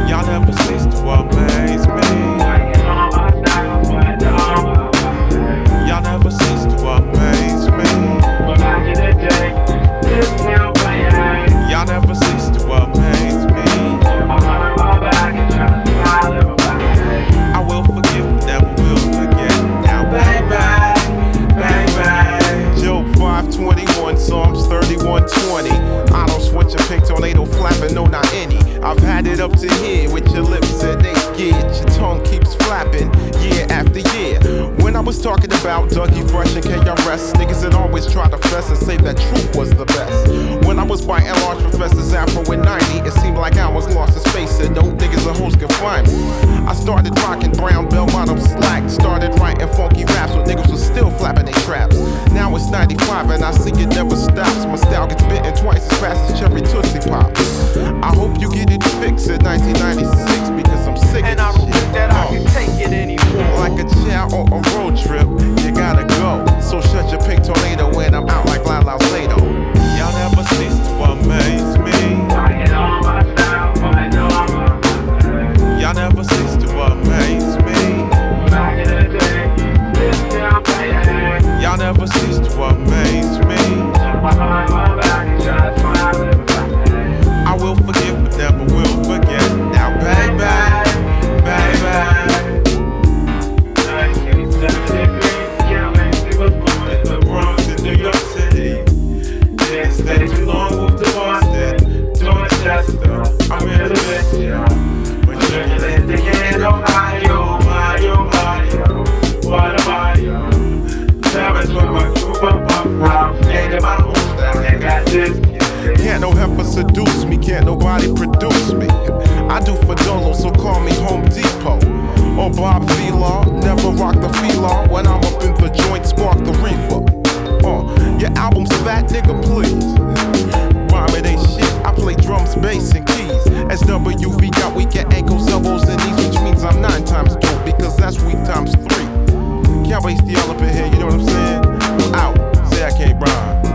Y'all never cease to amaze me. Y'all never cease to amaze me. Y'all never cease to amaze me. I will forgive, never will forget. Now, baby. Job 5:21, Psalms 31:20. I don't switch a pink tornado flapping, no, not any. I've had it up to here with your lips at 8 gears. Your tongue keeps flapping year after year. When I was talking about Dougie Fresh and KRS, niggas had always tried to fess and say that truth was the best. When I was biting large professors Afro in 90, it seemed like I was lost in space and no niggas or hoes could find me. I started rocking brown bell bottom slack, started writing funky raps when niggas was still flapping their traps. Now it's 95 and I see it never stops. My style gets bitten twice as fast as cherry Tootsie Pop. I hope you get it fixed in 1996 because I'm sick and of I this don't shit. think that I can take it anymore. Like a child on a road trip, you gotta go. So shut your pink tornado when I'm out like Lala Lato. Y'all never cease to amaze me. Y'all never cease to amaze me. Y'all never cease to amaze me. I will forgive but never will forget. Now, baby. In the Bronx in New York City. Didn't stay too long, moved to Boston, Dorchester. I'm here to miss ya. When you're in the end, Ohio, what about you? Paris with my group up, and my home style, and got this. Can't no heifer seduce me, can't nobody produce me. I do for Dolo, so call me Home Depot. Or Bob Vila, never rock the Fila. When I'm up in the joint, spark the reefer. Your album's fat, nigga, please. Rhyme it ain't shit, I play drums, bass, and keys. SWV got weaker ankles, elbows, and knees, which means I'm 9 times dope, because that's weak times 3. Can't waste the elephant here, you know what I'm saying? Out, say I can't rhyme.